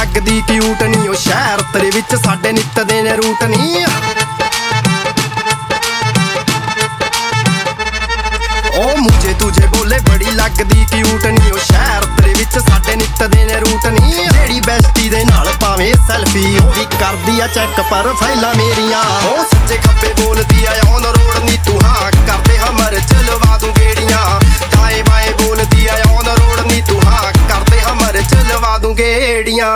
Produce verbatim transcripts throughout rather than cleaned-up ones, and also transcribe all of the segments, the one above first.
ਲੱਗਦੀ ਕਿਊਟ ਨੀ ਉਹ ਸ਼ਹਿਰ ਤੇਰੇ ਵਿੱਚ ਸਾਡੇ ਨਿੱਤ ਦੇ ਨੇ ਰੂਟ ਨੀ ਉਹ ਮੁਝੇ ਤੁਝੇ ਬੋਲੇ ਬੜੀ ਲੱਗਦੀ ਕਿਊਟ ਨੀ ਉਹ ਸ਼ਹਿਰ ਤੇਰੇ ਵਿੱਚ ਸਾਡੇ ਨਿੱਤ ਦੇ ਨੇ ਰੂਟ ਨੀ ਜਿਹੜੀ ਬੈਸਟੀ ਦੇ ਨਾਲ ਭਾਵੇਂ ਸੈਲਫੀ ਉਹ ਵੀ ਕਰਦੀ ਆ ਚੈੱਕ ਪਰ ਫਾਈਲਾਂ ਮੇਰੀਆਂ ਉਹ ਸੱਚੇ ਖੱਬੇ ਬੋਲਦੀ ਆ ਔਨ ਰੋਡ ਨੀ ਤੂੰ ਹਾਂ ਕਰਦੇ ਹਮਰ ਚਲਵਾ ਦੂੰ ਗੇੜੀਆਂ ਦਾਏ ਬਾਏ ਬੋਲਦੀ ਆ ਔਨ ਰੋਡ ਨੀ ਤੂੰ ਹਾਂ ਕਰਦੇ ਹਮਰ ਚਲਵਾ ਦੂੰ ਗੇੜੀਆਂ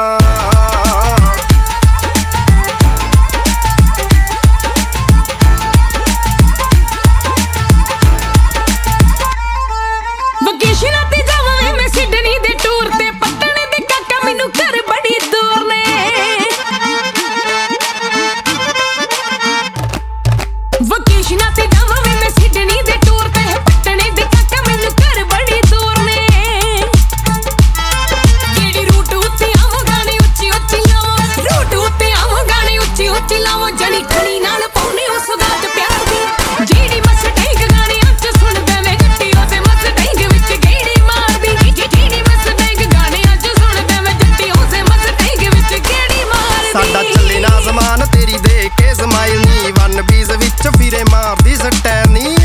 ਮਾਰਦੀ ਸਟੈਨੀ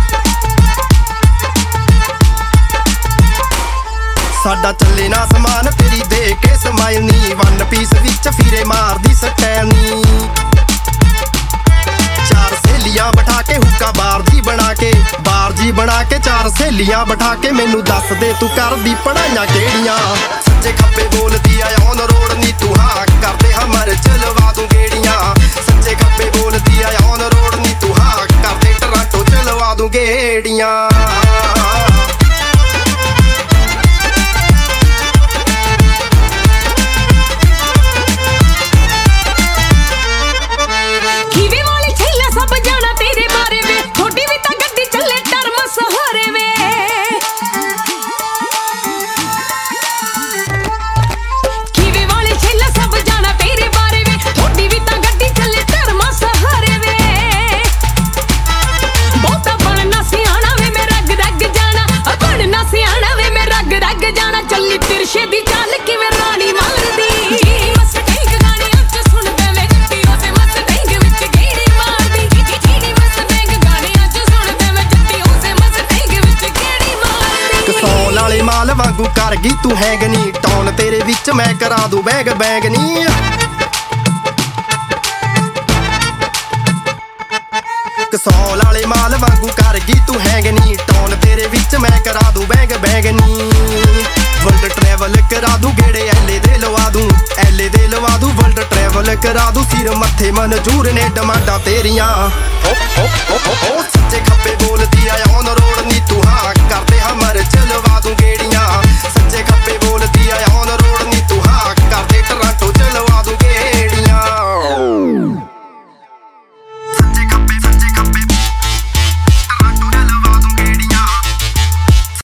ਸਾਡਾ ਚੱਲੇ ਨਾ ਸਮਾਨ ਤੇਰੀ ਦੇ ਕੇ ਸਮਾਈਲ ਨੀ ਵਨ ਪੀਸ ਵਿੱਚ ਫਿਰੇ ਮਾਰਦੀ ਸਟੈਨੀ ਚਾਰ ਸਹੇਲੀਆਂ ਬਿਠਾ ਕੇ ਹੁੱਕਾ ਬਾਰ ਜੀ ਬਣਾ ਕੇ ਬਾਰ ਜੀ ਬਣਾ ਕੇ ਚਾਰ ਸਹੇਲੀਆਂ ਬਿਠਾ ਕੇ ਮੈਨੂੰ ਦੱਸ ਦੇ ਤੂੰ ਕਰਦੀ ਪੜਾਈਆਂ ਕਿਹੜੀਆਂ ਸੱਚੇ ਖੱਬੇ ਬੋਲਦੀ ਆ ਔਨ ਰੋਡ ਨੀ ਤੂੰ ਹਾਂ ਕਰਦੇ ਹਮਰ ਚਲਵਾ ਦੂੰ ਗੇੜੀਆਂ ਸੱਚੇ ਖੱਬੇ ਬੋਲਦੀ ਆ ਔਨ ਰੋਡ ਨੀ ਤੂੰ ਹਾਂ ਕਰਦੇ ਟਰਾਂਟੋ ਚਲਵਾ ਦੂੰ ਗੇੜੀਆਂ ਦੀ ਚੱਲ ਕਿਵੇਂ ਰਾਣੀ ਮਾਰਦੀ ਜੀ ਮਸਟੈਂਗ ਗਾਣਿਆਂ ਚ ਸੁਣਦੇ ਵੇ ਜੱਟੀ ਉਸੇ ਮਸਟੈਂਗ ਵਿੱਚ ਗੇੜੀ ਮਾਰਦੀ ਜੀ ਜੀ ਮਸਟੈਂਗ ਗਾਣਿਆਂ ਚ ਸੁਣਦੇ ਵੇ ਜੱਟੀ ਉਸੇ ਮਸਟੈਂਗ ਵਿੱਚ ਗੇੜੀ ਮਾਰਦੀ ਕਸੌਲ ਵਾਲੇ ਮਾਲ ਵਾਂਗੂ ਕਰ ਗਈ ਤੂੰ ਹੈਗ ਨੀ ਟੌਨ ਤੇਰੇ ਵਿੱਚ ਮੈਂ ਕਰਾ ਦੂੰ ਬੈਗ ਬੈਗ ਨੀ ਕਸੌਲ ਵਾਲੇ ਮਾਲ ਵਾਂਗੂ ਕਰ ਗਈ ਤੂੰ ਹੈਗ ਨੀ ਟੌਨ ਤੇਰੇ ਵਿੱਚ ਮੈਂ ਕਰਾ ਦੂੰ ਬੈਗ ਬੈਗ ਨੀ ਵਰਲਡ ਟਰੈਵਲ ਕਰਾ ਦੂੰ ਗੇੜੇ ਐਲੇ ਦੇ ਲਵਾ ਦੂੰ ਐਲੇ ਦੇ ਲਵਾ ਦੂੰ ਵਰਲਡ ਟਰੈਵਲ ਕਰਾ ਦੂੰ ਸਿਰ ਮੱਥੇ ਮਨਜ਼ੂਰ ਨੇ ਡਿਮਾਂਡਾਂ ਤੇਰੀਆਂ ਓ ਸੱਚੇ ਖੱਬੇ ਬੋਲਦੀ ਆ ਔਨ ਰੋਡ ਨੀ ਤੂੰ ਹਾਂ ਕਰਦੇ ਹਮਰ ਚਲਵਾ ਦੂੰ ਗੇੜੀਆਂ ਸੱਚੇ ਖੱਬੇ ਬੋਲਦੀ ਆ ਔਨ